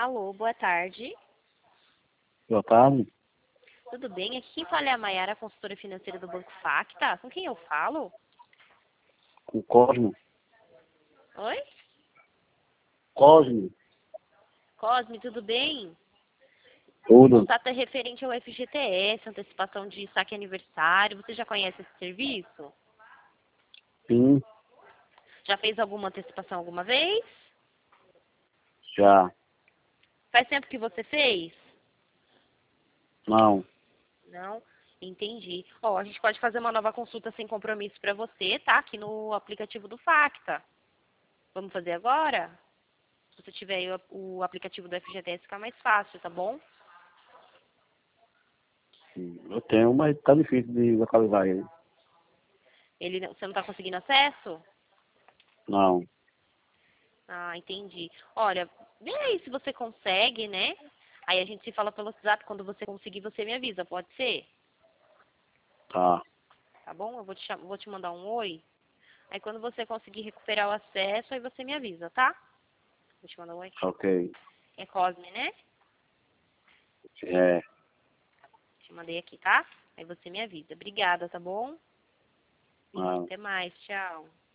Alô, boa tarde. Boa tarde. Tudo bem? Aqui quem fala é a Mayara, consultora financeira do Banco Facta. Com quem eu falo? Com Cosmo. Oi? Cosmo. Cosme, tudo bem? O Tudo. contato é referente ao FGTS, antecipação de saque aniversário. Você já conhece esse serviço? Sim, Já fez alguma antecipação alguma vez? já. Faz tempo que você fez? Não. Não? Entendi. Ó, a gente pode fazer uma nova consulta sem compromisso para você, tá? Aqui no aplicativo do Facta. Vamos fazer agora? Se você tiver aí o aplicativo do FGTS, fica mais fácil, tá bom? Eu tenho, mas tá difícil de localizar ele. Você não está conseguindo acesso? Não. Ah, entendi. Olha, vê aí se você consegue, né? Aí a gente se fala pelo WhatsApp. Quando você conseguir, você me avisa, pode ser? Tá. Tá bom? Eu vou te mandar um oi. Aí quando você conseguir recuperar o acesso, aí você me avisa, tá? Vou te mandar um oi. Ok. É Cosme, né? É. Te mandei aqui, tá? Aí você me avisa. Obrigada, tá bom? Não. Até mais, tchau.